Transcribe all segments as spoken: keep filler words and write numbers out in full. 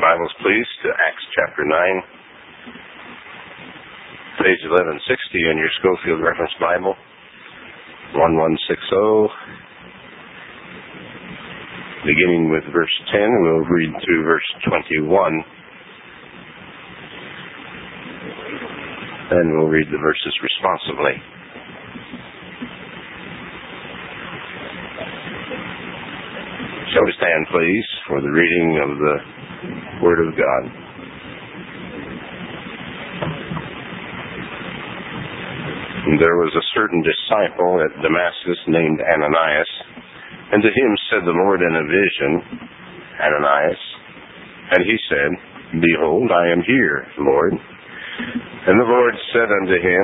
Bibles, please, to Acts chapter nine, page eleven sixty in your Schofield Reference Bible, eleven sixty. Beginning with verse ten, we'll read through verse twenty-one. Then we'll read the verses responsively. Shall we stand, please, for the reading of the Word of God? There was a certain disciple at Damascus named Ananias, and to him said the Lord in a vision, Ananias. And he said, Behold, I am here, Lord. And the Lord said unto him,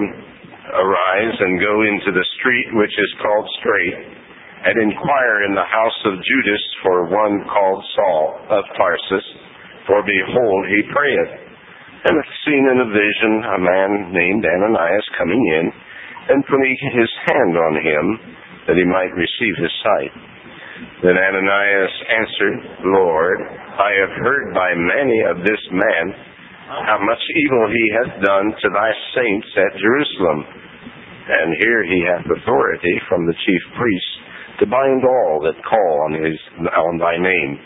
Arise and go into the street which is called Straight, and inquire in the house of Judas for one called Saul of Tarsus, for behold, he prayeth, and hath seen in a vision a man named Ananias coming in, and putting his hand on him, that he might receive his sight. Then Ananias answered, Lord, I have heard by many of this man how much evil he hath done to thy saints at Jerusalem. And here he hath authority from the chief priests to bind all that call on his on thy name.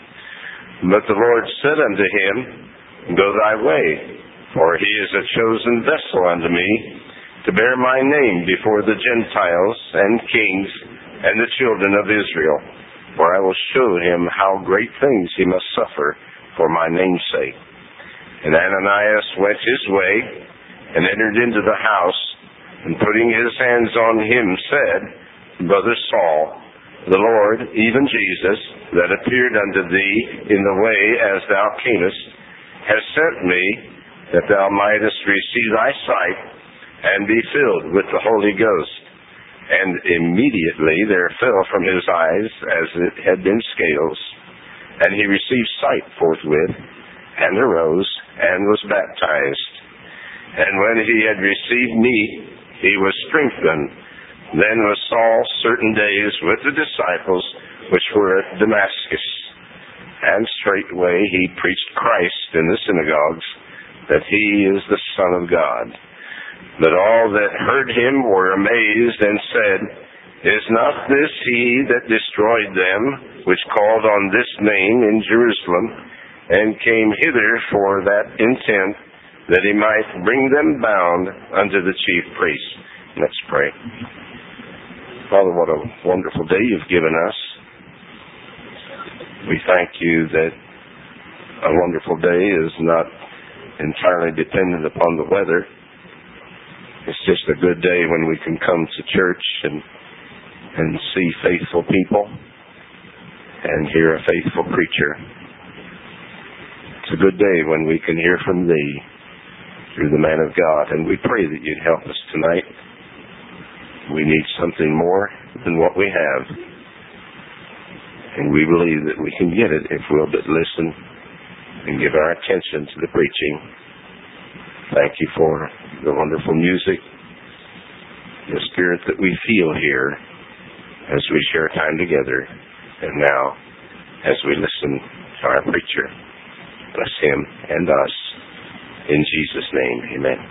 But the Lord said unto him, Go thy way, for he is a chosen vessel unto me, to bear my name before the Gentiles and kings and the children of Israel. For I will show him how great things he must suffer for my name's sake. And Ananias went his way, and entered into the house, and putting his hands on him said, Brother Saul, the Lord, even Jesus, that appeared unto thee in the way as thou camest, has sent me, that thou mightest receive thy sight, and be filled with the Holy Ghost. And immediately there fell from his eyes as it had been scales, and he received sight forthwith, and arose, and was baptized. And when he had received meat, he was strengthened. Then was Saul certain days with the disciples which were at Damascus. And straightway he preached Christ in the synagogues, that he is the Son of God. But all that heard him were amazed, and said, Is not this he that destroyed them, which called on this name in Jerusalem, and came hither for that intent, that he might bring them bound unto the chief priests? Let's pray. Father, what a wonderful day you've given us. We thank you that a wonderful day is not entirely dependent upon the weather. It's just a good day when we can come to church and and see faithful people and hear a faithful preacher. It's a good day when we can hear from thee through the man of God, and we pray that you'd help us tonight. We need something more than what we have. And we believe that we can get it if we'll but listen and give our attention to the preaching. Thank you for the wonderful music, the spirit that we feel here as we share time together. And now, as we listen to our preacher, bless him and us. In Jesus' name, amen.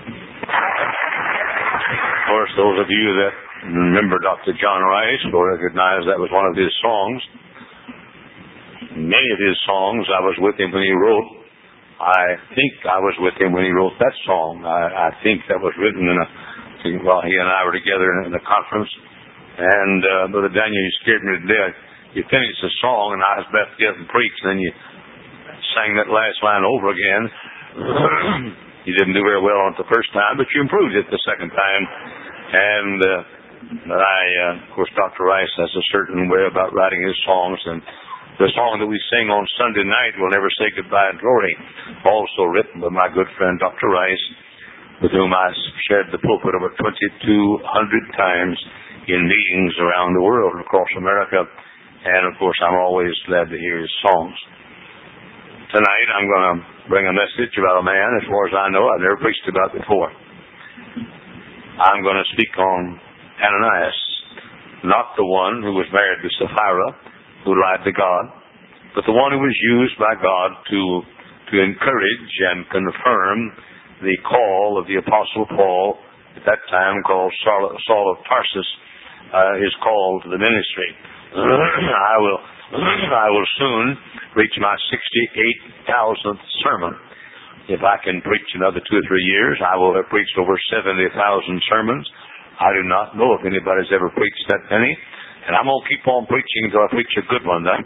Of course, those of you that remember Doctor John Rice will recognize that was one of his songs. Many of his songs, I was with him when he wrote. I think I was with him when he wrote that song. I, I think that was written in a, while he and I were together in a conference. And uh, Brother Daniel, you scared me to death. You finished the song, and I was about to get up and preach, and then you sang that last line over again. You didn't do very well on it the first time, but you improved it the second time. And uh, But I, uh, of course, Doctor Rice has a certain way about writing his songs, and the song that we sing on Sunday night, We'll Never Say Goodbye in Glory, also written by my good friend Doctor Rice, with whom I shared the pulpit over twenty-two hundred times in meetings around the world, across America, and of course I'm always glad to hear his songs. Tonight I'm going to bring a message about a man, as far as I know, I've never preached about before. I'm going to speak on Ananias, not the one who was married to Sapphira, who lied to God, but the one who was used by God to to encourage and confirm the call of the Apostle Paul, at that time called Saul, Saul of Tarsus, uh, is called to the ministry. I will I will soon reach my sixty-eight thousandth sermon. If I can preach another two or three years, I will have preached over seventy thousand sermons. I do not know if anybody's ever preached that many, and I'm going to keep on preaching until I preach a good one then.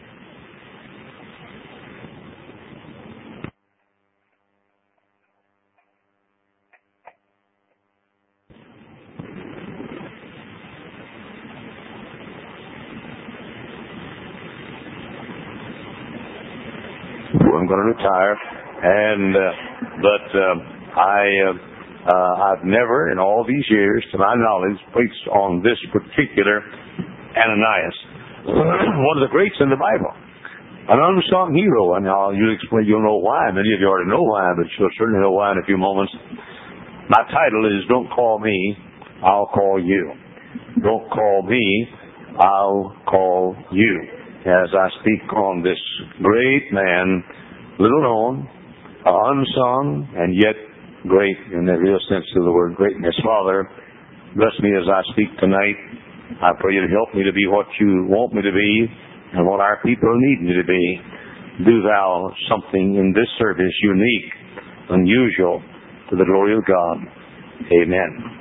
I'm going to retire, and uh, but uh, I uh, uh, I've never in all these years, to my knowledge, preached on this particular Ananias, one of the greats in the Bible, an unsung hero. And I'll you explain, you'll know why. Many of you already know why, but you'll certainly know why in a few moments. My title is "Don't Call Me, I'll Call You." Don't call me, I'll call you. As I speak on this great man, little known, unsung, and yet great in the real sense of the word greatness. Father, bless me as I speak tonight. I pray you to help me to be what you want me to be and what our people need me to be. Do thou something in this service unique, unusual, to the glory of God. Amen.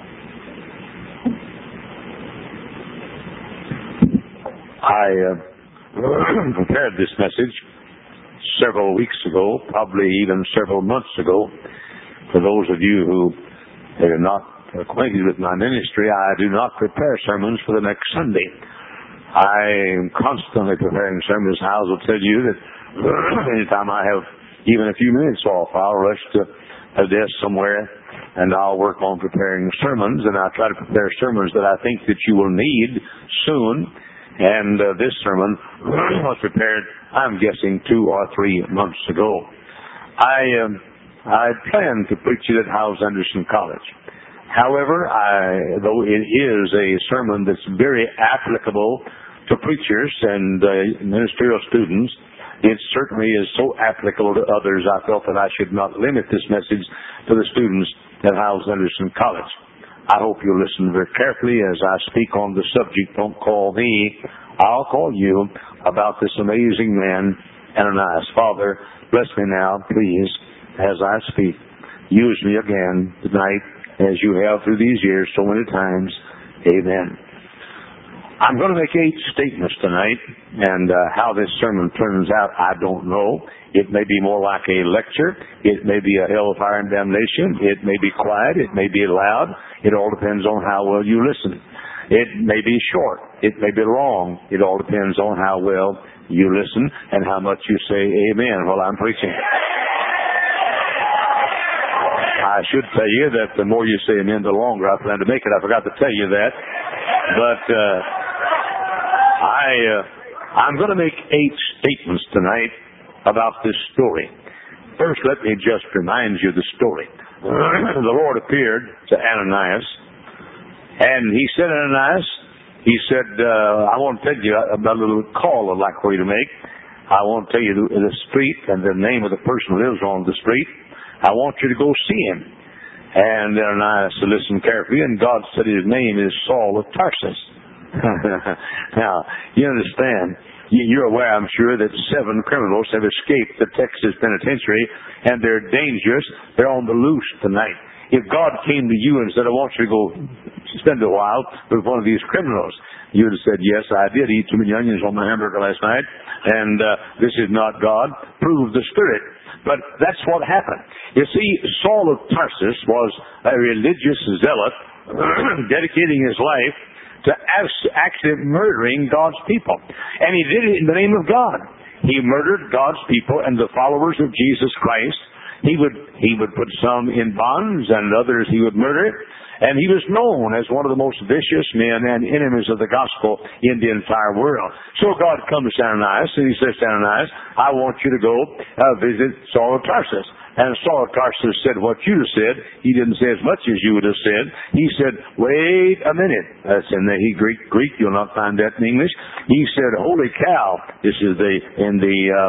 I uh, prepared this message several weeks ago, probably even several months ago. For those of you who are not acquainted with my ministry, I do not prepare sermons for the next Sunday. I am constantly preparing sermons. Howes will tell you that anytime I have even a few minutes off, I'll rush to a desk somewhere and I'll work on preparing sermons, and I try to prepare sermons that I think that you will need soon. And uh, this sermon was prepared, I'm guessing, two or three months ago. I um, I planned to preach it at Howes Anderson College. However, I, though it is a sermon that's very applicable to preachers and uh, ministerial students, it certainly is so applicable to others, I felt that I should not limit this message to the students at Howes Anderson College. I hope you'll listen very carefully as I speak on the subject, "Don't Call Me, I'll Call You," about this amazing man, Ananias. Father, bless me now, please, as I speak. Use me again tonight, as you have through these years so many times. Amen. I'm going to make eight statements tonight, and uh, how this sermon turns out, I don't know. It may be more like a lecture. It may be a hellfire and damnation. It may be quiet. It may be loud. It all depends on how well you listen. It may be short. It may be long. It all depends on how well you listen and how much you say amen while I'm preaching. I should tell you that the more you say amen, the longer I plan to make it. I forgot to tell you that. But uh, I, uh, I'm going to make eight statements tonight about this story. First, let me just remind you the story. The Lord appeared to Ananias, and he said, Ananias, he said, uh, I want to tell you about a little call I'd like for you to make. I want to tell you the, the street and the name of the person who lives on the street. I want you to go see him. And Ananias listened carefully, and God said his name is Saul of Tarsus. Now, you understand, you're aware, I'm sure, that seven criminals have escaped the Texas penitentiary, and they're dangerous. They're on the loose tonight. If God came to you and said, I want you to go spend a while with one of these criminals, you would have said, yes, I did eat too many onions on my hamburger last night, and uh, this is not God. Prove the Spirit. But that's what happened. You see, Saul of Tarsus was a religious zealot dedicating his life to actually murdering God's people. And he did it in the name of God. He murdered God's people and the followers of Jesus Christ. He would he would put some in bonds and others he would murder. And he was known as one of the most vicious men and enemies of the gospel in the entire world. So God comes to Ananias and he says to Ananias, I want you to go uh, visit Saul of Tarsus. And Saul of Tarsus said what you said. He didn't say as much as you would have said. He said, wait a minute. That's in the Greek. Greek, you'll not find that in English. He said, holy cow. This is the in the uh,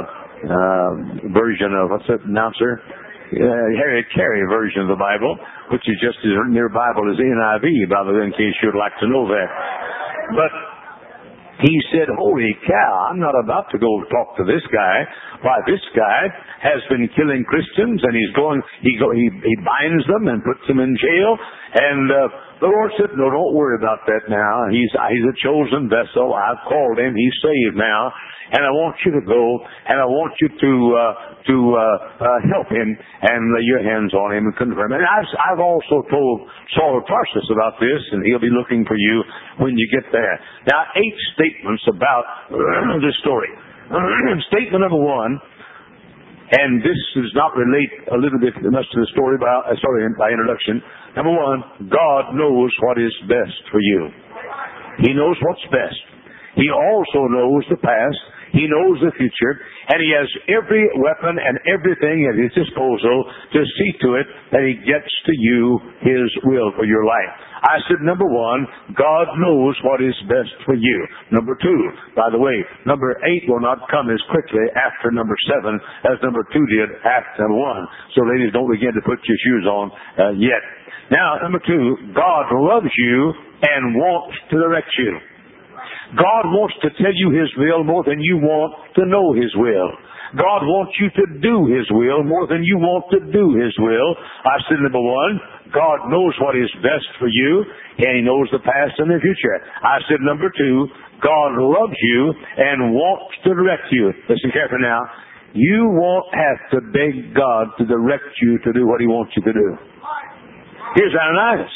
uh, version of, what's that announcer? Uh, Harriet Carey version of the Bible, which is just as near Bible as N I V, by the way, in case you'd like to know that. But he said, holy cow, I'm not about to go talk to this guy. Why, this guy has been killing Christians, and he's going, he go, he, he binds them and puts them in jail. And uh, the Lord said, no, don't worry about that now. He's, he's a chosen vessel. I've called him. He's saved now. And I want you to go, and I want you to uh, to uh, uh, help him and lay your hands on him and confirm. And I've, I've also told Saul of Tarsus about this, and he'll be looking for you when you get there. Now, eight statements about uh, this story. Statement number one, and this does not relate a little bit much to the story by, uh, sorry, by introduction. Number one, God knows what is best for you. He knows what's best. He also knows the past. He knows the future, and he has every weapon and everything at his disposal to see to it that he gets to you his will for your life. I said, number one, God knows what is best for you. Number two, by the way, number eight will not come as quickly after number seven as number two did after number one. So ladies, don't begin to put your shoes on uh, yet. Now, number two, God loves you and wants to direct you. God wants to tell you his will more than you want to know his will. God wants you to do his will more than you want to do his will. I said, number one, God knows what is best for you, and he knows the past and the future. I said, number two, God loves you and wants to direct you. Listen carefully now. You won't have to beg God to direct you to do what he wants you to do. Here's Ananias.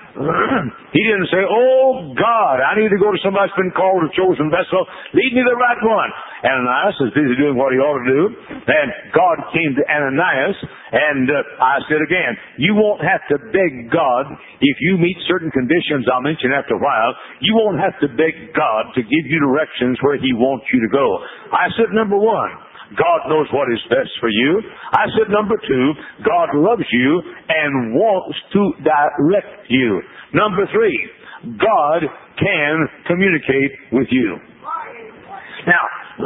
He didn't say, oh God, I need to go to somebody who's been called a chosen vessel. Lead me the right one. Ananias is busy doing what he ought to do. And God came to Ananias, and uh, I said again, you won't have to beg God if you meet certain conditions I'll mention after a while. You won't have to beg God to give you directions where he wants you to go. I said, number one, God knows what is best for you. I said, number two, God loves you and wants to direct you. Number three, God can communicate with you. Now,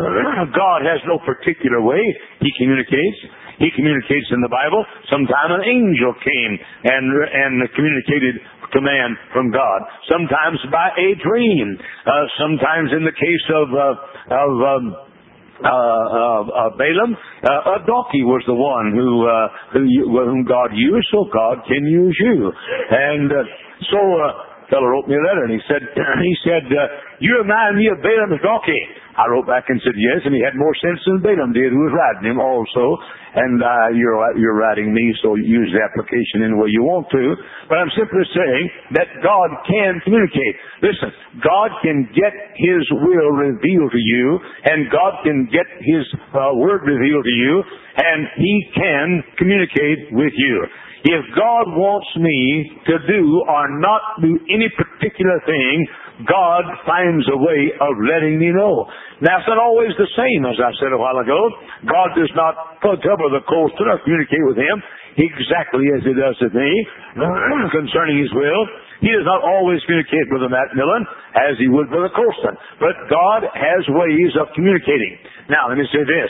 God has no particular way he communicates. He communicates in the Bible. Sometime an angel came and and communicated command from God. Sometimes by a dream. Uh, sometimes in the case of uh, of um, Uh, uh, uh, Balaam, uh, a donkey was the one who, uh, who whom God used, so God can use you. And uh, so a uh, fellow wrote me a letter, and he said, he said, uh, you remind me of Balaam's donkey. I wrote back and said yes, and he had more sense than Balaam did, who was riding him also. And uh, you're you're writing me, so use the application any way you want to. But I'm simply saying that God can communicate. Listen, God can get his will revealed to you, and God can get his uh, word revealed to you, and he can communicate with you. If God wants me to do or not do any particular thing, God finds a way of letting me know. Now, it's not always the same, as I said a while ago. God does not cover the coastman or communicate with him exactly as he does with me concerning his will. He does not always communicate with the Macmillan as he would with a coastman. But God has ways of communicating. Now, let me say this.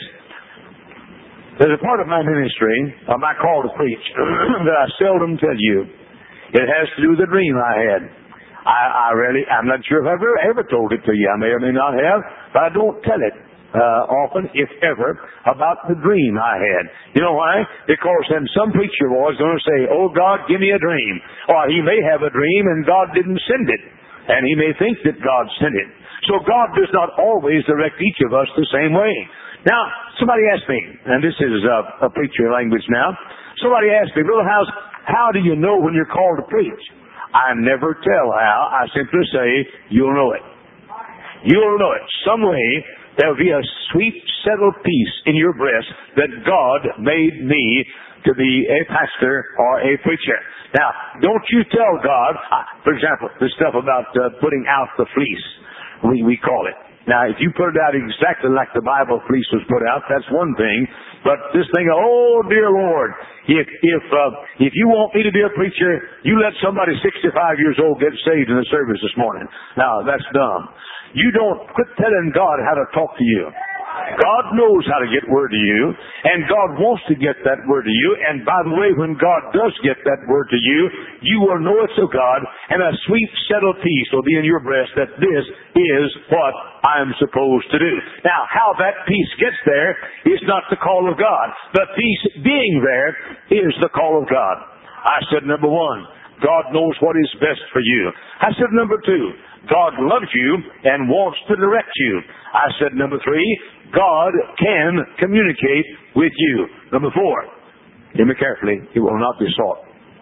There's a part of my ministry, of my call to preach, that I seldom tell you. It has to do with the dream I had. I, I really, I'm not sure if I've ever, ever told it to you. I may or may not have, but I don't tell it uh, often, if ever, about the dream I had. You know why? Because then some preacher was going to say, oh God, give me a dream. Or he may have a dream and God didn't send it. And he may think that God sent it. So God does not always direct each of us the same way. Now, somebody asked me, and this is uh, a preacher language now, somebody asked me, Brother House, how do you know when you're called to preach? I never tell how. I simply say, you'll know it. You'll know it. Some way, there'll be a sweet, settled peace in your breast that God made me to be a pastor or a preacher. Now, don't you tell God, for example, the stuff about uh, putting out the fleece, we, we call it. Now, if you put it out exactly like the Bible fleece was put out, that's one thing. But this thing, oh dear Lord, if if uh, if you want me to be a preacher, you let somebody sixty-five years old get saved in the service this morning. Now, that's dumb. You don't quit telling God how to talk to you. God knows how to get word to you, and God wants to get that word to you. And by the way, when God does get that word to you, you will know it's of God, and a sweet, settled peace will be in your breast that this is what I'm supposed to do. Now, how that peace gets there is not the call of God. The peace being there is the call of God. I said number one, God knows what is best for you. I said number two, God loves you and wants to direct you. I said number three, God can communicate with you. Number four, hear me carefully, it will not be sought.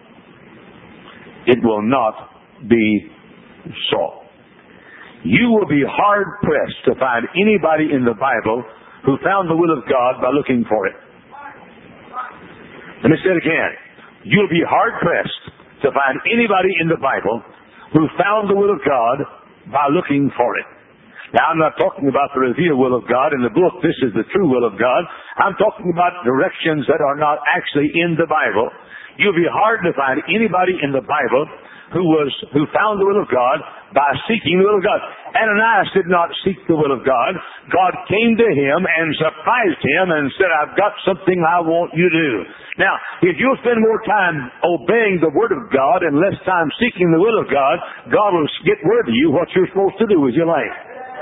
It will not be sought. You will be hard-pressed to find anybody in the Bible who found the will of God by looking for it. Let me say it again. You'll be hard-pressed to find anybody in the Bible who found the will of God by looking for it. Now, I'm not talking about the revealed will of God in the book. This is the true will of God. I'm talking about directions that are not actually in the Bible. You'll be hard to find anybody in the Bible who was who found the will of God by seeking the will of God. Ananias did not seek the will of God. God came to him and surprised him and said, I've got something I want you to do. Now, if you'll spend more time obeying the word of God and less time seeking the will of God, God will get word to you what you're supposed to do with your life.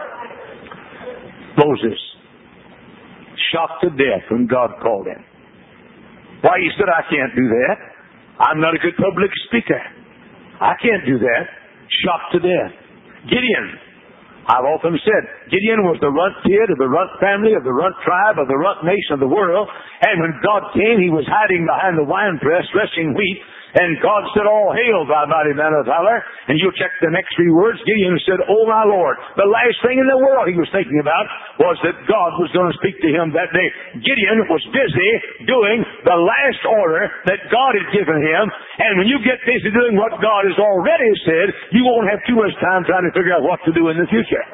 Moses, shocked to death when God called him. Why, he said, I can't do that. I'm not a good public speaker. I can't do that. Shocked to death. Gideon, I've often said, Gideon was the runt kid of the runt family, of the runt tribe, of the runt nation of the world. And when God came, he was hiding behind the winepress, threshing wheat. And God said, all hail, thy mighty man of valor. And you'll check the next three words. Gideon said, oh my Lord. The last thing in the world he was thinking about was that God was going to speak to him that day. Gideon was busy doing the last order that God had given him. And when you get busy doing what God has already said, you won't have too much time trying to figure out what to do in the future.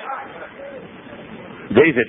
David.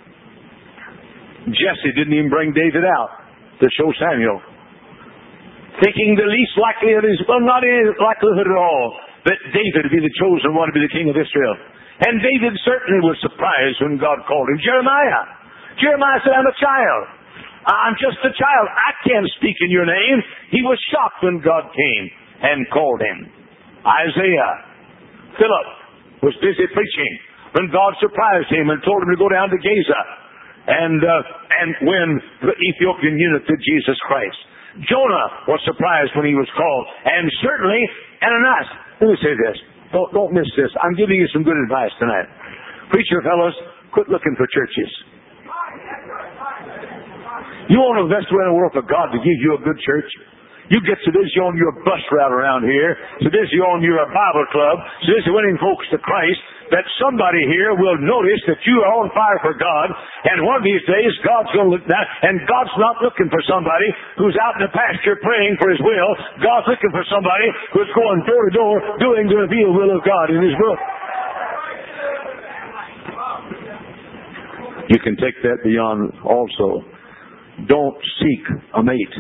Jesse didn't even bring David out to show Samuel, thinking the least likely of his, well, not any likelihood at all, that David would be the chosen one to be the king of Israel. And David certainly was surprised when God called him. Jeremiah. Jeremiah said, I'm a child. I'm just a child. I can't speak in your name. He was shocked when God came and called him. Isaiah. Philip was busy preaching when God surprised him and told him to go down to Gaza and, uh, and win the Ethiopian eunuch to Jesus Christ. Jonah was surprised when he was called. And certainly, Ananias. Let me say this. Don't, don't miss this. I'm giving you some good advice tonight. Preacher fellows, quit looking for churches. You want to invest away in the world for God to give you a good church? You get so busy on your bus route around here, so busy on your Bible club, so busy winning folks to Christ, that somebody here will notice that you are on fire for God, and one of these days God's going to look down, and God's not looking for somebody who's out in the pasture praying for His will. God's looking for somebody who's going door to door doing the revealed will of God in His book. You can take that beyond also. Don't seek a mate.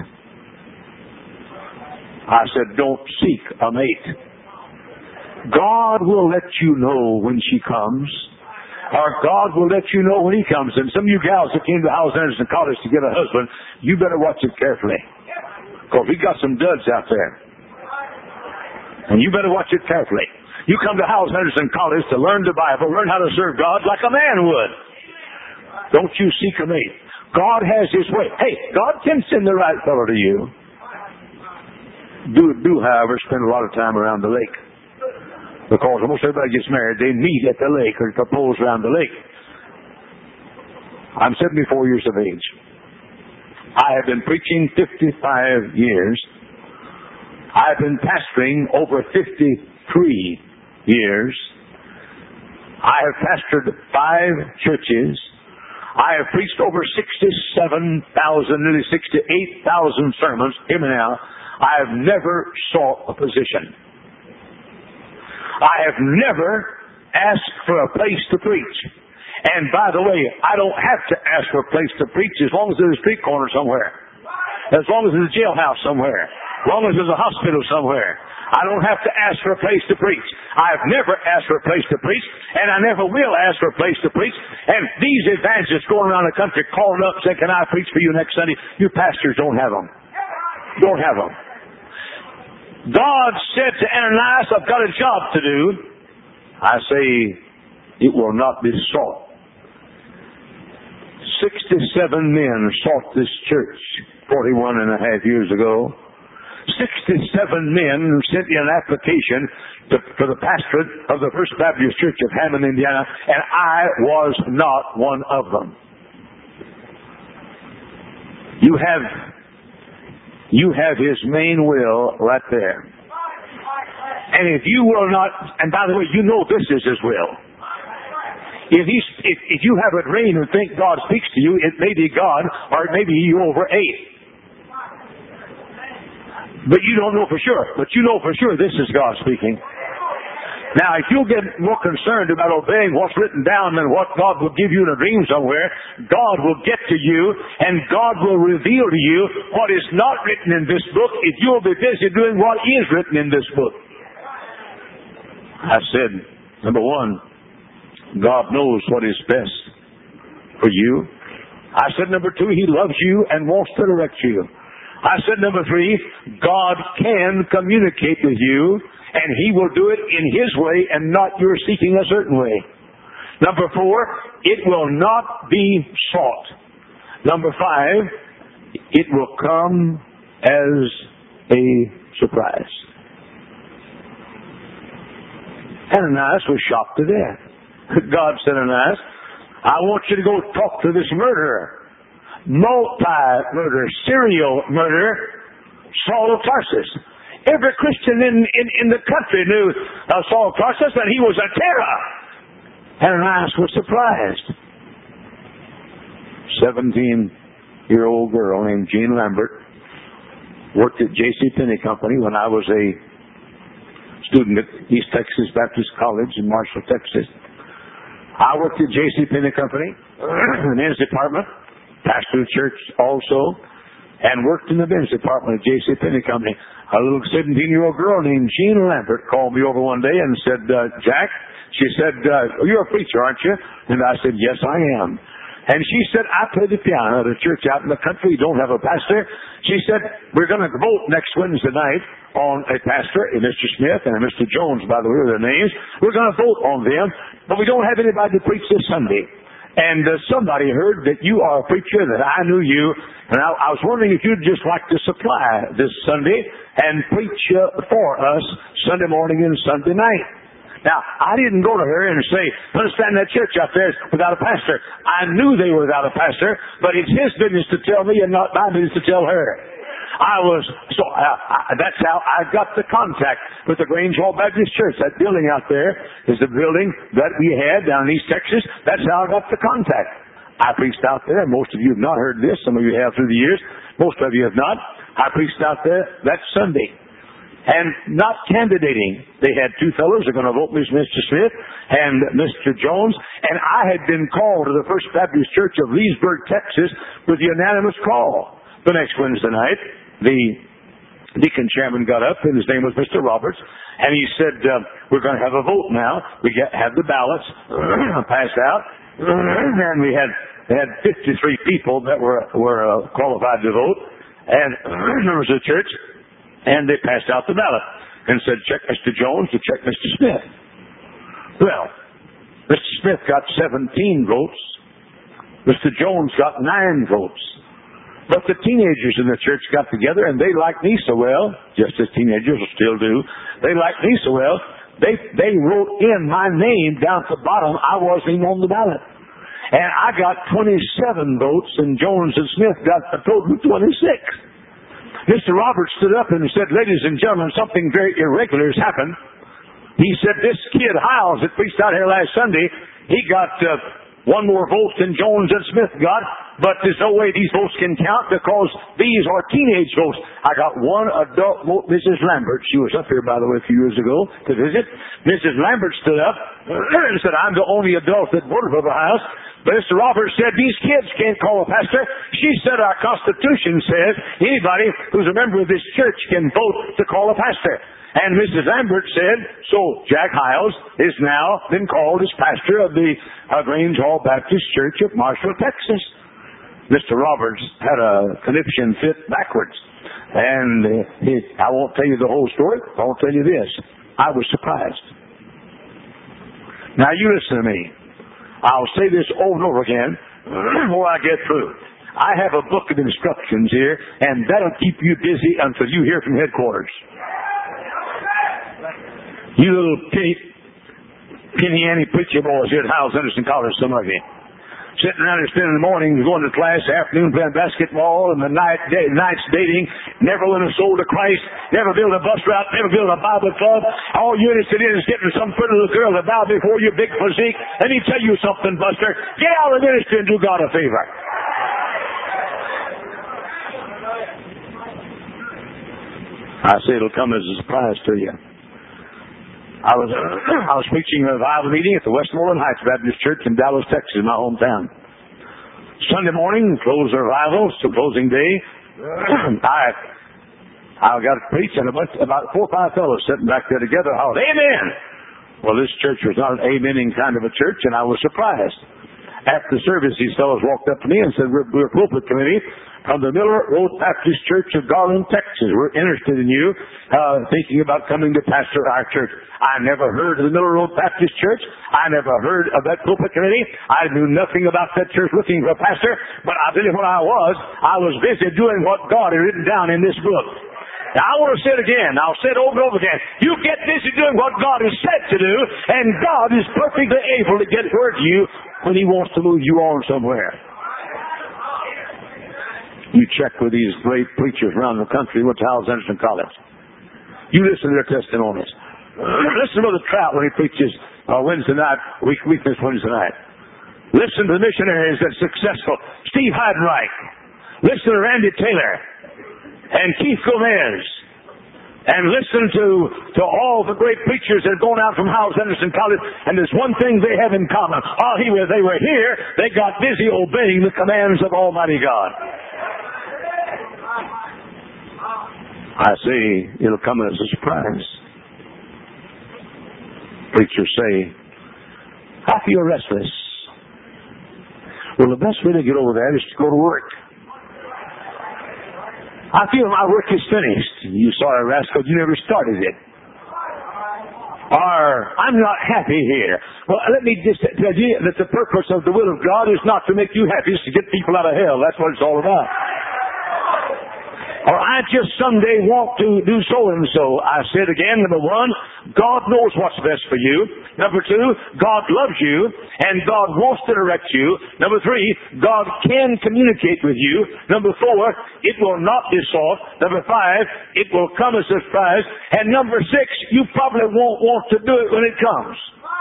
I said, don't seek a mate. God will let you know when she comes, or God will let you know when He comes. And some of you gals that came to Howells Anderson College to get a husband, you better watch it carefully, because we got some duds out there. And you better watch it carefully. You come to Howells Anderson College to learn the Bible, learn how to serve God like a man would. Don't you seek a mate. God has His way. Hey, God can send the right fellow to you. Do, do, however, spend a lot of time around the lake. Because almost everybody gets married, they meet at the lake or propose around the lake. I'm seventy-four years of age. I have been preaching fifty-five years. I've been pastoring over fifty-three years. I have pastored five churches. I have preached over sixty-seven thousand, nearly sixty-eight thousand sermons. Hear me now. I have never sought a position. I have never asked for a place to preach. And by the way, I don't have to ask for a place to preach as long as there's a street corner somewhere. As long as there's a jailhouse somewhere. As long as there's a hospital somewhere. I don't have to ask for a place to preach. I've never asked for a place to preach, and I never will ask for a place to preach. And these evangelists going around the country calling up saying, can I preach for you next Sunday? You pastors don't have them. Don't have them. God said to Ananias, I've got a job to do. I say, it will not be sought. Sixty-seven men sought this church forty-one and a half years ago. Sixty-seven men sent in an application to, to the pastorate of the First Baptist Church of Hammond, Indiana, and I was not one of them. You have, you have His main will right there. And if you will not, and by the way, you know this is His will. If, he's, if, if you have a dream and think God speaks to you, it may be God, or it may be you overate. But you don't know for sure. But you know for sure this is God speaking. Now, if you'll get more concerned about obeying what's written down than what God will give you in a dream somewhere, God will get to you, and God will reveal to you what is not written in this book if you'll be busy doing what is written in this book. I said, number one, God knows what is best for you. I said, number two, He loves you and wants to direct you. I said, number three, God can communicate with you, and He will do it in His way and not your seeking a certain way. Number four, it will not be sought. Number five, it will come as a surprise. Ananias was shocked to death. God said, Ananias, I want you to go talk to this murderer. Multi-murder, serial murder, Saul of Tarsus. Every Christian in, in, in the country knew uh, Saul of Tarsus, and he was a terror. Ananias was surprised. Seventeen-year-old girl named Jean Lambert worked at J C Penney Company when I was a student at East Texas Baptist College in Marshall, Texas. I worked at J C Penney Company in the men's department. Pastored a church also, and worked in the men's department at J C Penney Company. A little seventeen-year-old girl named Jean Lambert called me over one day and said, uh, Jack, she said, uh, you're a preacher, aren't you? And I said, yes, I am. And she said, I play the piano at a church out in the country. You don't have a pastor. She said, we're going to vote next Wednesday night on a pastor, a Mister Smith and a Mister Jones, by the way, are their names. We're going to vote on them, but we don't have anybody to preach this Sunday. And uh, somebody heard that you are a preacher, that I knew you, and I, I was wondering if you'd just like to supply this Sunday and preach uh, for us Sunday morning and Sunday night. Now, I didn't go to her and say, understand that church out there is without a pastor. I knew they were without a pastor, but it's His business to tell me and not my business to tell her. I was, so uh, I, that's how I got the contact with the Grange Hall Baptist Church. That building out there is the building that we had down in East Texas. That's how I got the contact. I preached out there. Most of you have not heard this. Some of you have through the years. Most of you have not. I preached out there that Sunday. And not candidating. They had two fellows that are going to vote Mister Smith and Mister Jones. And I had been called to the First Baptist Church of Leesburg, Texas with the unanimous call. The next Wednesday night, the deacon chairman got up, and his name was Mister Roberts, and he said, uh, we're going to have a vote now. We get, have the ballots passed out, and we had they had fifty-three people that were were uh, qualified to vote, and members of the church, and they passed out the ballot and said, check Mister Jones to check Mister Smith. Well, Mister Smith got seventeen votes. Mister Jones got nine votes. But the teenagers in the church got together, and they liked me so well, just as teenagers still do. They liked me so well, they they wrote in my name down at the bottom. I wasn't even on the ballot. And I got twenty-seven votes, and Jones and Smith got a total of twenty-six. Mister Roberts stood up and said, ladies and gentlemen, something very irregular has happened. He said, this kid Hiles that preached out here last Sunday, he got uh, one more vote than Jones and Smith got. But there's no way these votes can count because these are teenage votes. I got one adult vote, Missus Lambert. She was up here, by the way, a few years ago to visit. Missus Lambert stood up and said, I'm the only adult that voted for the House. But Mister Roberts said, these kids can't call a pastor. She said, our Constitution says anybody who's a member of this church can vote to call a pastor. And Missus Lambert said, so Jack Hiles is now been called as pastor of the uh, Grange Hall Baptist Church of Marshall, Texas. Mister Roberts had a conniption fit backwards. And uh, he, I won't tell you the whole story. I'll tell you this. I was surprised. Now you listen to me. I'll say this over and over again before I get through. I have a book of instructions here, and that'll keep you busy until you hear from headquarters. You little penny, penny ante preacher boys here at Hiles Henderson College, some of you. Sitting around here spending the mornings, going to class, afternoon playing basketball, and the night day, nights dating, never win a soul to Christ, never build a bus route, never build a Bible club. All you're interested in is getting some pretty little girl to bow before you, big physique. Let me tell you something, Buster. Get out of the ministry and do God a favor. I say it'll come as a surprise to you. I was uh, I was preaching a revival meeting at the Westmoreland Heights Baptist Church in Dallas, Texas, my hometown. Sunday morning, closed the revival, it's the closing day. I I got to preach, and a bunch, about four or five fellows sitting back there together hollering, "Amen!" Well, this church was not an amening kind of a church, and I was surprised. After the service, these fellows walked up to me and said, we're, we're a pulpit committee from the Miller Road Baptist Church of Garland, Texas. We're interested in you, uh, thinking about coming to pastor our church. I never heard of the Miller Road Baptist Church. I never heard of that pulpit committee. I knew nothing about that church looking for a pastor. But I'll tell you what I was. I was busy doing what God had written down in this book. Now, I want to say it again. I'll say it over and over again. You get busy doing what God has said to do, and God is perfectly able to get word to you when He wants to move you on somewhere. You check with these great preachers around the country, what's Hiles Henderson College. You listen to their testimonies. Listen to Brother Trout when he preaches uh, Wednesday night, week, weakness Wednesday night. Listen to the missionaries that are successful. Steve Heidenreich. Listen to Randy Taylor and Keith Gomez. And listen to, to all the great preachers that have gone out from Hiles Henderson College, and there's one thing they have in common. While he was, they were here, they got busy obeying the commands of Almighty God. I say it'll come as a surprise. Preachers say, I feel restless. Well, the best way to get over that is to go to work. I feel my work is finished. You sorry rascal, you never started it. Or, I'm not happy here. Well, let me just tell you that the purpose of the will of God is not to make you happy, it's to get people out of hell. That's what it's all about. Or I just someday want to do so-and-so. I said again, number one, God knows what's best for you. Number two, God loves you, and God wants to direct you. Number three, God can communicate with you. Number four, it will not be soft. Number five, it will come as a surprise. And number six, you probably won't want to do it when it comes.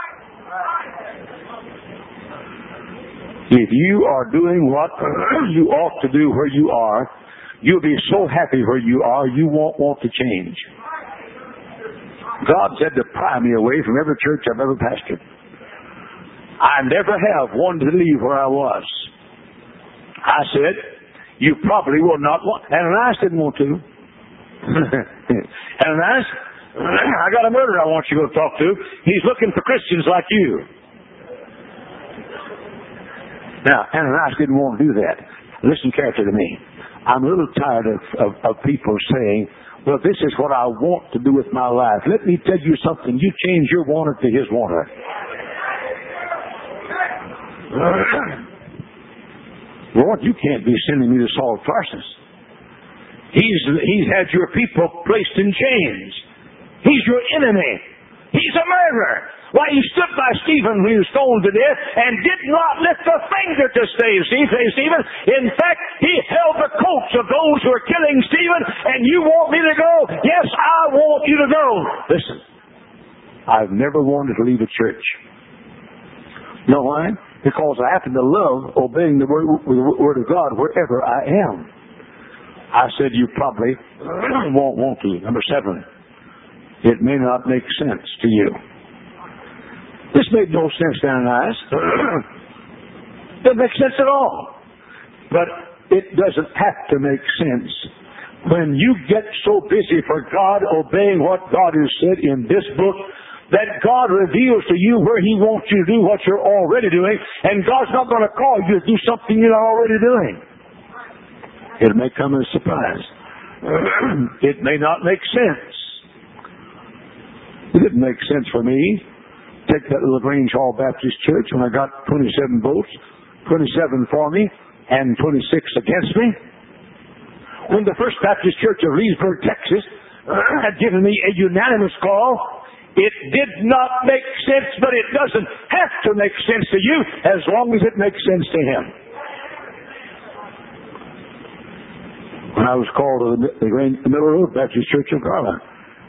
If you are doing what you ought to do where you are, you'll be so happy where you are, you won't want to change. God said to pry me away from every church I've ever pastored. I never have wanted to leave where I was. I said, you probably will not want... Ananias didn't want to. Ananias, I got a murderer I want you to go talk to. He's looking for Christians like you. Now, Ananias didn't want to do that. Listen carefully to me. I'm a little tired of, of, of people saying, well, this is what I want to do with my life. Let me tell you something. You change your wanter to His wanter. Lord, you can't be sending me to Saul Tarsus. He's, he's had your people placed in chains. He's your enemy. He's a murderer. Why, he stood by Stephen when he was stoned to death and did not lift a finger to save Stephen. In fact, he held the coats of those who are killing Stephen, and you want me to go? Yes, I want you to go. Listen, I've never wanted to leave a church. You know why? Because I happen to love obeying the word, the word of God wherever I am. I said you probably won't want to. Number seven, it may not make sense to you. This made no sense to Ananias. Doesn't make sense at all. But it doesn't have to make sense. When you get so busy for God, obeying what God has said in this book, that God reveals to you where He wants you to do what you're already doing, and God's not going to call you to do something you're not already doing. It may come as a surprise. It may not make sense. It didn't make sense for me. Take that little Grange Hall Baptist Church when I got twenty-seven votes, twenty-seven for me, and twenty-six against me. When the First Baptist Church of Leesburg, Texas, had given me a unanimous call, it did not make sense, but it doesn't have to make sense to you as long as it makes sense to Him. When I was called to the, the, the Middle Road Baptist Church of Garland,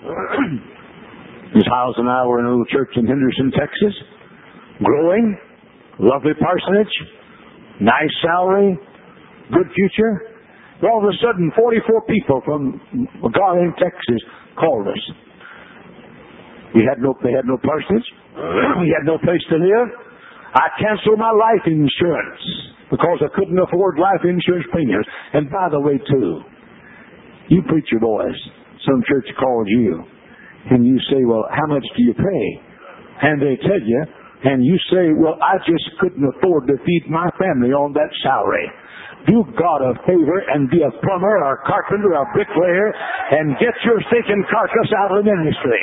Miss Howes and I were in a little church in Henderson, Texas, growing, lovely parsonage, nice salary, good future. All of a sudden, forty-four people from Garland, Texas, called us. We had no, they had no parsonage. We had no place to live. I canceled my life insurance because I couldn't afford life insurance premiums. And by the way, too, you preacher boys, some church calls you, and you say, well, how much do you pay? And they tell you, and you say, well, I just couldn't afford to feed my family on that salary. Do God a favor and be a plumber or a carpenter or a bricklayer and get your stinking carcass out of the ministry.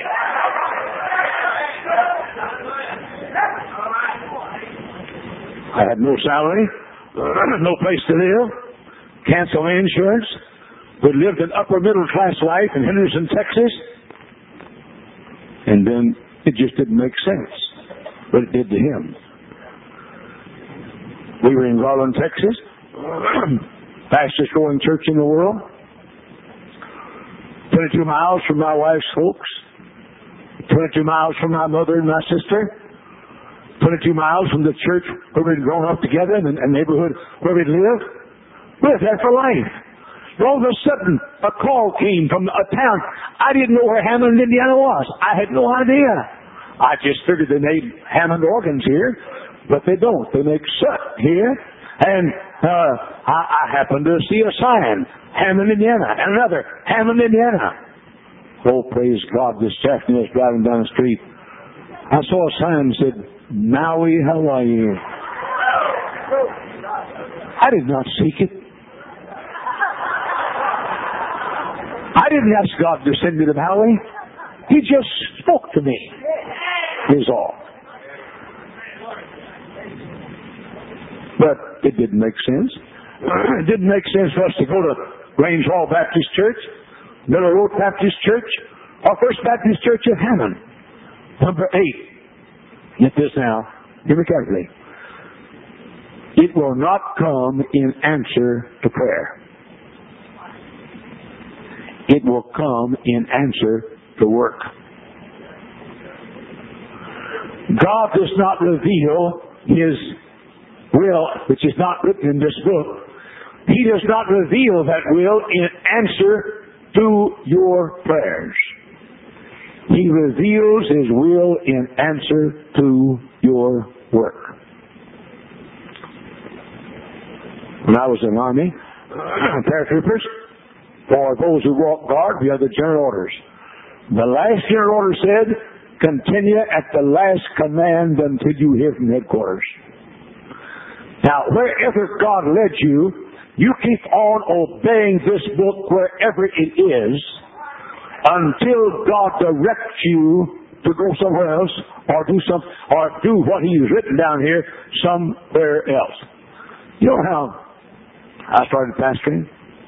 I had no salary, no place to live, canceled my insurance. We lived an upper middle class life in Henderson, Texas. And then it just didn't make sense. But it did to him. We were in Garland, Texas. Fastest growing church in the world. twenty-two miles from my wife's folks. twenty-two miles from my mother and my sister. twenty-two miles from the church where we'd grown up together and the neighborhood where we'd lived. We lived there for life. All of a sudden, a call came from a town. I didn't know where Hammond, Indiana was. I had no idea. I just figured they made Hammond organs here, but they don't. They make soot here. And uh, I, I happened to see a sign, Hammond, Indiana, and another, Hammond, Indiana. Oh, praise God, this afternoon I was driving down the street. I saw a sign that said, Maui, how are you? I did not seek it. I didn't ask God to send me to Maui. He just spoke to me, is all. But it didn't make sense. It didn't make sense for us to go to Grange Hall Baptist Church, Middle Road Baptist Church, or First Baptist Church of Hammond. Number eight. Get this now. Hear me carefully. It will not come in answer to prayer. It will come in answer to work. God does not reveal His will, which is not written in this book. He does not reveal that will in answer to your prayers. He reveals His will in answer to your work. When I was in the Army, paratroopers, for those who walk guard, we have the general orders. The last general order said, continue at the last command until you hear from headquarters. Now, wherever God led you, you keep on obeying this book wherever it is until God directs you to go somewhere else or do some or do what He's written down here somewhere else. You know how I started pastoring?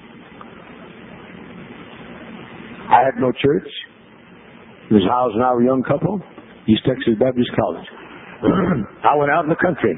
I had no church. Miz Howes and I were a young couple, East Texas Baptist College. I went out in the country.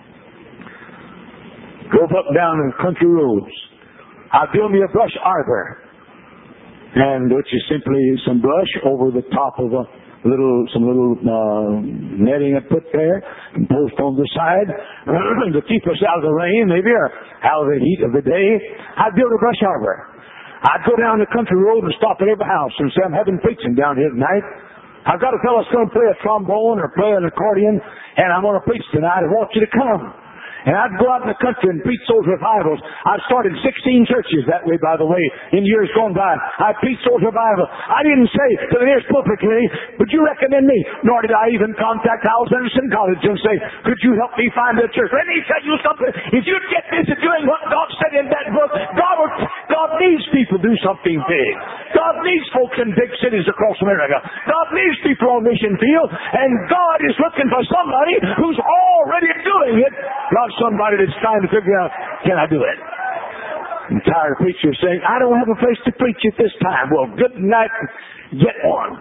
Drove up and down the country roads. I built me a brush arbor, and which is simply some brush over the top of a little, some little uh, netting I put there, and post on the side to keep us out of the rain, maybe, or out of the heat of the day. I built a brush arbor. I'd go down the country road and stop at every house and say, I'm having preaching down here tonight. I've got a fellow that's going to play a trombone or play an accordion, and I'm going to preach tonight. I want you to come. And I'd go out in the country and preach those revivals. I've started sixteen churches that way, by the way, in years gone by. I preached those revivals. I didn't say to the nearest pulpit committee, would you recommend me? Nor did I even contact Howell Henderson College and say, could you help me find a church? Let me tell you something. If you get busy doing what God said in that book, God, will, God needs people to do something big. God needs folks in big cities across America. God needs people on mission field. And God is looking for somebody who's already doing it, not somebody that's trying to figure out, can I do it? I'm tired of preachers saying, I don't have a place to preach at this time. Well, good night. Get one.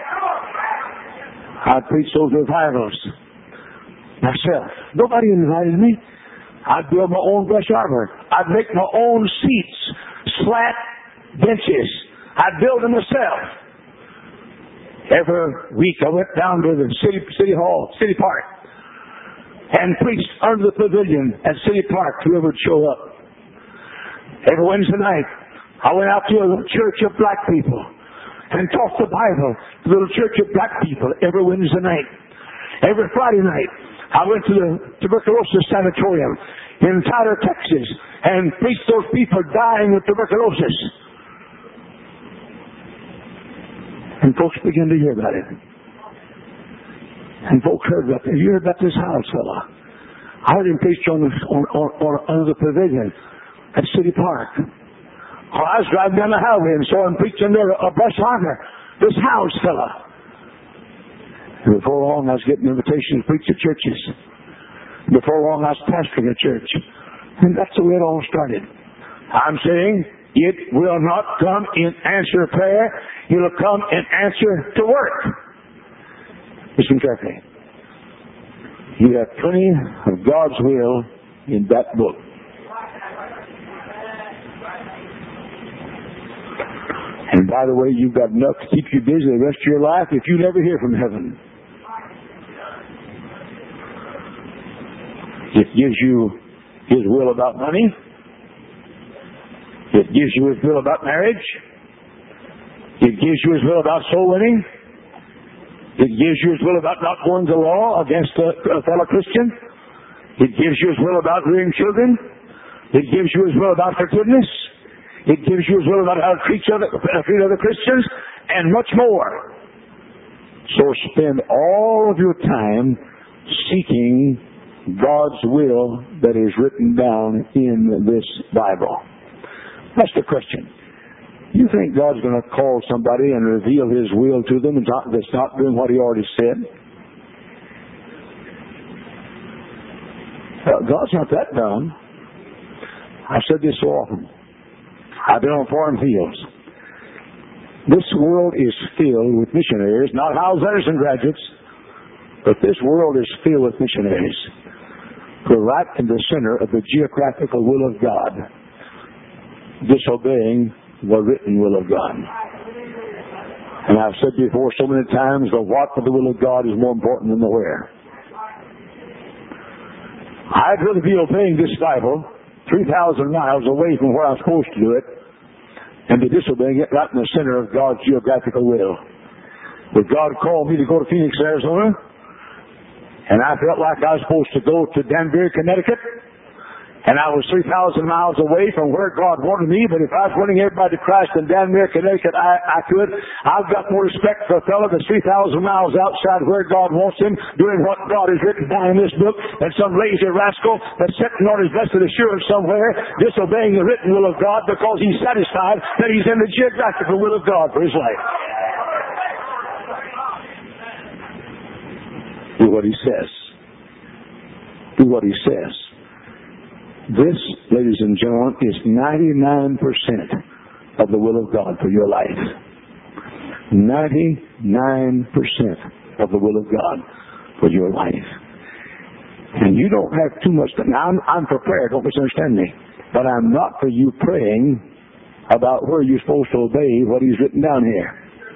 I'd preach those revivals myself. Nobody invited me. I'd build my own brush arbor. I'd make my own seats, slat benches. I'd build them myself. Every week I went down to the city city hall, city park, and preached under the pavilion at City Park to whoever would show up. Every Wednesday night, I went out to a church of black people and taught the Bible to the little church of black people every Wednesday night. Every Friday night, I went to the tuberculosis sanatorium in Tyler, Texas, and preached those people dying of tuberculosis. And folks began to hear about it. And folks heard about it. You heard about this Howell fella. I heard him preach on the, on, on, on, under the pavilion at City Park. Or I was driving down the highway and saw him preach under a, a brush arbor. This Howell fella. And before long, I was getting invitations to preach at churches. Before long, I was pastoring a church. And that's the way it all started. I'm saying it will not come in answer to prayer. It will come in answer to work. Listen carefully. You have plenty of God's will in that book. And by the way, you've got enough to keep you busy the rest of your life if you never hear from heaven. It gives you His will about money. It gives you His will about marriage. It gives you His will about soul winning. It gives you His will about not going to law against a, a fellow Christian. It gives you His will about rearing children. It gives you His will about forgiveness. It gives you His will about how to treat other, treat other Christians, and much more. So spend all of your time seeking God's will that is written down in this Bible. That's the question. You think God's going to call somebody and reveal His will to them that's not doing what He already said? Well, God's not that dumb. I've said this so often. I've been on foreign fields. This world is filled with missionaries, not Howell Henderson graduates, but this world is filled with missionaries who are right in the center of the geographical will of God, disobeying the written will of God. And I've said before so many times, the what of the will of God is more important than the where. I'd rather be obeying this Bible three thousand miles away from where I'm supposed to do it and be disobeying it right in the center of God's geographical will. But God called me to go to Phoenix, Arizona, and I felt like I was supposed to go to Danbury, Connecticut, and I was three thousand miles away from where God wanted me, but if I was winning everybody to Christ in Danbury, Connecticut, I, I could. I've got more respect for a fellow that's three thousand miles outside where God wants him, doing what God has written down in this book, than some lazy rascal that's sitting on his blessed assurance somewhere, disobeying the written will of God because he's satisfied that he's in the geographical will of God for his life. Do what He says. Do what He says. This, ladies and gentlemen, is ninety-nine percent of the will of God for your life. ninety-nine percent of the will of God for your life. And you don't have too much to... Now, I'm, I'm for prayer, don't misunderstand me. But I'm not for you praying about where you're supposed to obey what He's written down here.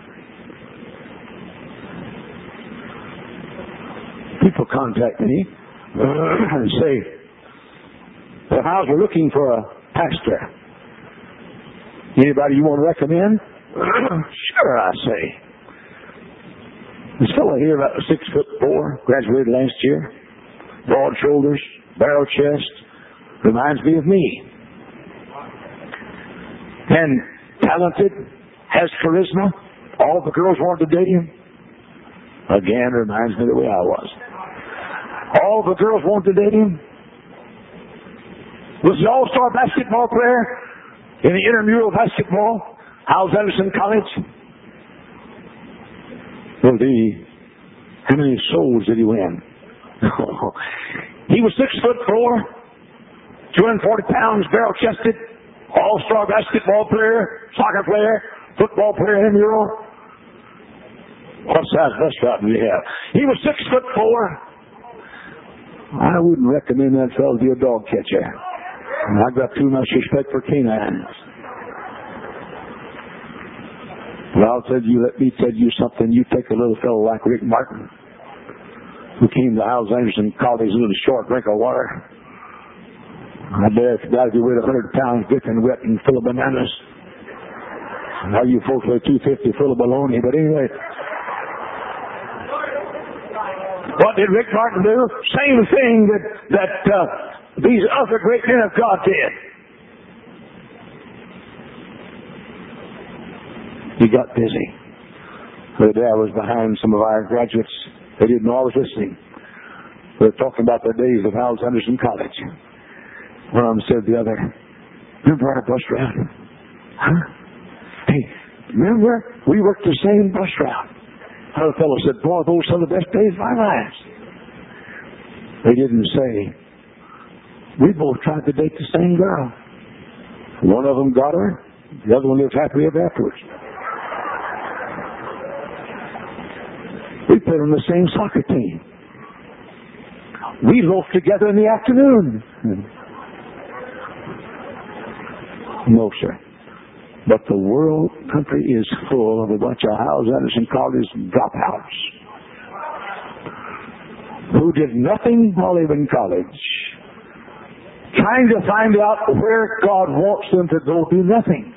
People contact me and say, well, how's we're looking for a pastor? Anybody you want to recommend? Sure, I say. This fellow here, about six foot four, graduated last year, broad shoulders, barrel chest, reminds me of me. And talented, has charisma, all the girls wanted to date him. Again, reminds me of the way I was. All the girls wanted to date him. Was the all-star basketball player in the intramural basketball, Howells Anderson College. Well, the, how many souls did he win? He was six foot four, two hundred forty pounds, barrel-chested, all-star basketball player, soccer player, football player, intramural. What size bus route did he have? He was six foot four. I wouldn't recommend that fellow to be a dog catcher. I've got too much respect for canines. Well, I'll tell you, let me tell you something. You take a little fellow like Rick Martin, who came to Howells Anderson College, a little short drink of water. I bet if that if you weighed a hundred pounds, dripping wet and full of bananas. Now you folks weigh two fifty, full of baloney. But anyway, what did Rick Martin do? Same thing that that uh, these other great men of God did. He got busy. The other day I was behind some of our graduates. They didn't know I was listening. They were talking about the days of Howells Anderson College. One of them said to the other, remember our bus route? Huh? Hey, remember we worked the same bus route? Another fellow said, boy, those are the best days of our lives. They didn't say, we both tried to date the same girl. One of them got her, the other one lived happily ever afterwards. We played on the same soccer team. We loafed together in the afternoon. No, sir. But the world country is full of a bunch of Howells Anderson College dropouts who did nothing while they were in college, trying to find out where God wants them to go do nothing.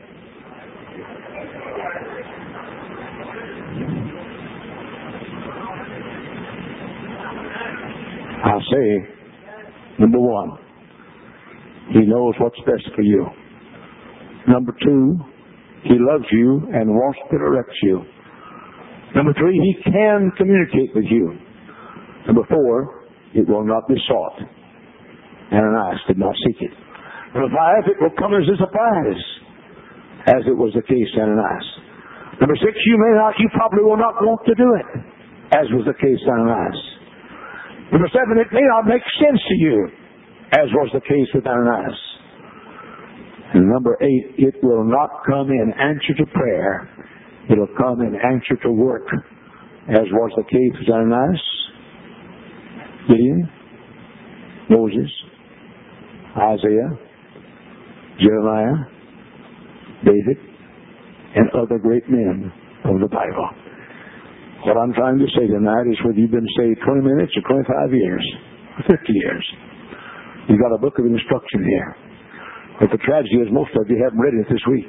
I'll say, number one, He knows what's best for you. Number two, He loves you and wants to direct you. Number three, He can communicate with you. Number four, it will not be sought. Ananias did not seek it. Number five, it will come as a surprise, as it was the case with Ananias. Number six, you may not, you probably will not want to do it, as was the case with Ananias. Number seven, it may not make sense to you, as was the case with Ananias. And number eight, it will not come in answer to prayer. It will come in answer to work, as was the case with Ananias, Gideon, Moses, Isaiah, Jeremiah, David, and other great men of the Bible. What I'm trying to say tonight is whether you've been saved twenty minutes or twenty-five years, or fifty years, you've got a book of instruction here. But the tragedy is most of you haven't read it this week.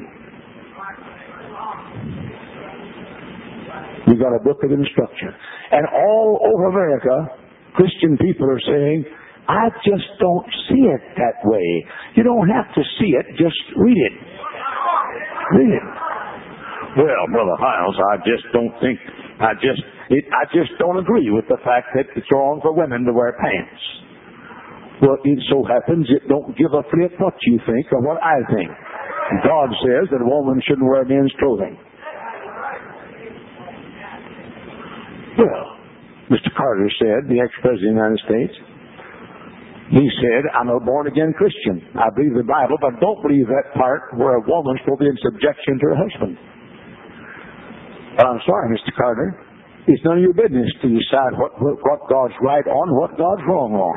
You've got a book of instruction. And all over America, Christian people are saying, I just don't see it that way. You don't have to see it, just read it. Read it. Well, Brother Hiles, I just don't think, I just, it, I just don't agree with the fact that it's wrong for women to wear pants. Well, it so happens it don't give a flip what you think or what I think. God says that a woman shouldn't wear men's clothing. Well, Mister Carter said, the ex-president of the United States, he said, I'm a born-again Christian. I believe the Bible, but don't believe that part where a woman's supposed to be in subjection to her husband. But I'm sorry, Mister Carter, it's none of your business to decide what, what, what God's right on and what God's wrong on.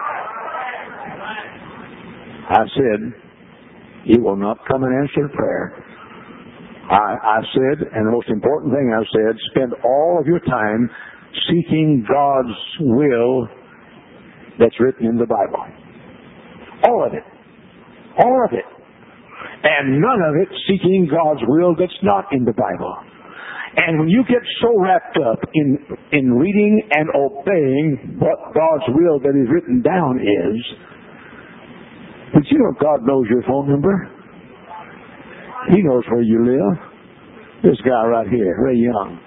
I said, He will not come and answer prayer. I, I said, and the most important thing I've said, spend all of your time seeking God's will that's written in the Bible. All of it. All of it. And none of it seeking God's will that's not in the Bible. And when you get so wrapped up in in reading and obeying what God's will that is written down is, but you know God knows your phone number. He knows where you live. This guy right here, Ray Young.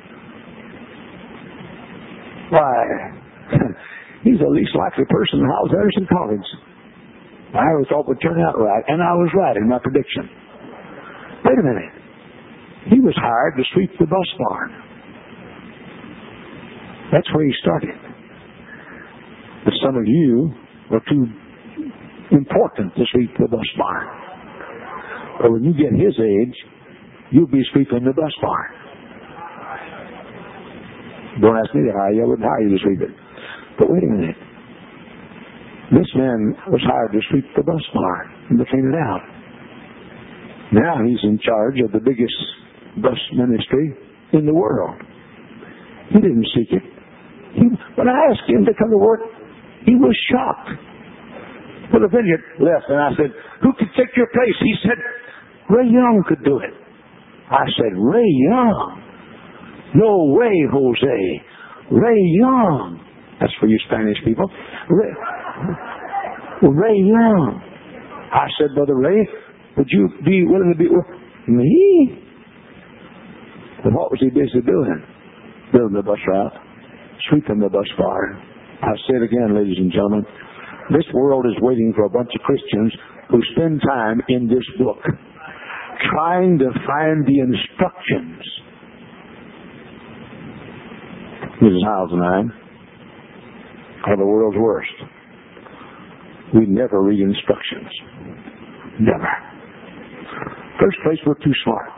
Why, he's the least likely person in Howells Anderson College. I always thought would turn out right, and I was right in my prediction. Wait a minute. He was hired to sweep the bus barn. That's where he started. But some of you are too important to sweep the bus barn. But when you get his age, you'll be sweeping the bus barn. Don't ask me to hire you. I wouldn't hire you to sweep it. But wait a minute. This man was hired to sweep the bus barn and to clean it out. Now he's in charge of the biggest bus ministry in the world. He didn't seek it. He, when I asked him to come to work, he was shocked. Well, the vineyard left, and I said, who could take your place? He said, Ray Young could do it. I said, Ray Young? No way, Jose. Ray Young. That's for you Spanish people. Ray, Ray Young. I said, Brother Ray, would you be willing to be with me? And what was he busy doing? Building the bus route, sweeping the bus barn. I'll say it again, ladies and gentlemen. This world is waiting for a bunch of Christians who spend time in this book trying to find the instructions. Missus Howells and I are the world's worst. We never read instructions. Never. First place, we're too smart.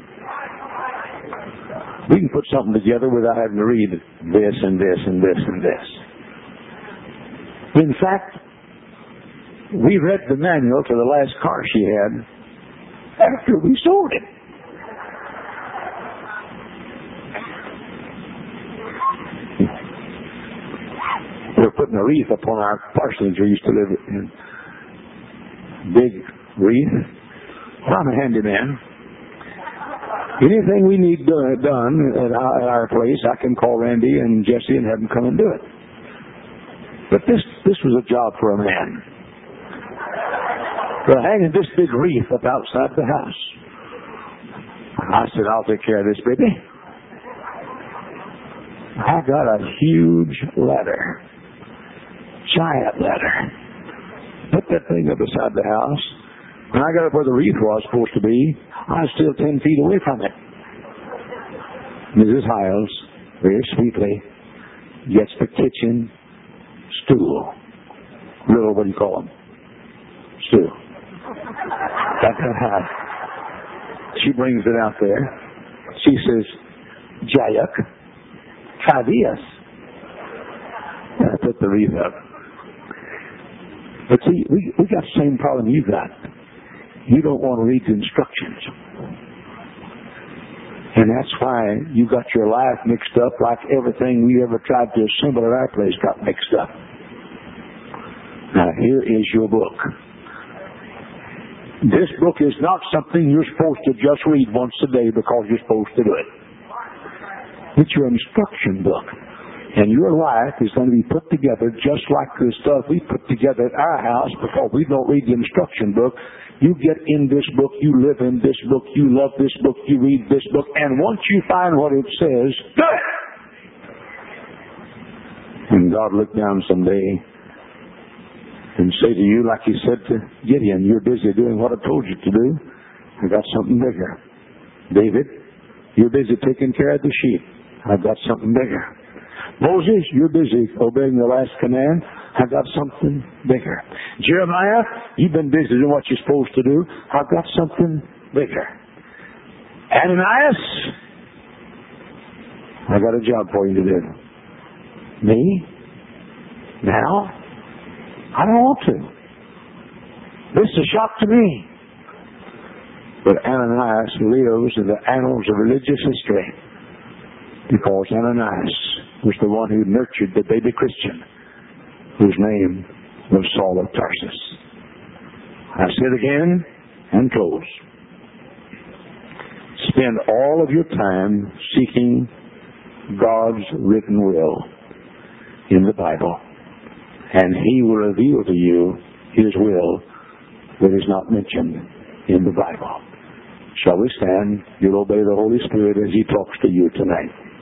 We can put something together without having to read this and this and this and this. In fact, we read the manual to the last car she had after we sold it. We're putting a wreath upon our parsonage we used to live in. Big wreath. I'm a handyman. Anything we need done at our, at our place, I can call Randy and Jesse and have them come and do it. But this this was a job for a man. We're hanging this big wreath up outside the house. I said, I'll take care of this, baby. I got a huge ladder. Giant ladder. Put that thing up beside the house. When I got up where the wreath was supposed to be, I was still ten feet away from it. Missus Howells, very sweetly, gets the kitchen stool. Little, what do you call them? Stool. Got that high. She brings it out there. She says, Jayak, try this. And I put the wreath up. But see, we, we got the same problem you got. You don't want to read the instructions. And that's why you got your life mixed up like everything we ever tried to assemble at our place got mixed up. Now here is your book. This book is not something you're supposed to just read once a day because you're supposed to do it. It's your instruction book. And your life is going to be put together just like the stuff we put together at our house because we don't read the instruction book. You get in this book, you live in this book, you love this book, you read this book, and once you find what it says, do it! And God look down someday and say to you, like he said to Gideon, you're busy doing what I told you to do. I got something bigger. David, you're busy taking care of the sheep. I've got something bigger. Moses, you're busy obeying the last command. I've got something bigger. Jeremiah, you've been busy doing what you're supposed to do. I've got something bigger. Ananias, I've got a job for you to do. Me? Now? I don't want to. This is a shock to me. But Ananias lives in the annals of religious history because Ananias was the one who nurtured the baby Christian whose name was Saul of Tarsus. I say it again and close. spend all of your time seeking God's written will in the Bible, and He will reveal to you His will that is not mentioned in the Bible. Shall we stand? You'll obey the Holy Spirit as He talks to you tonight.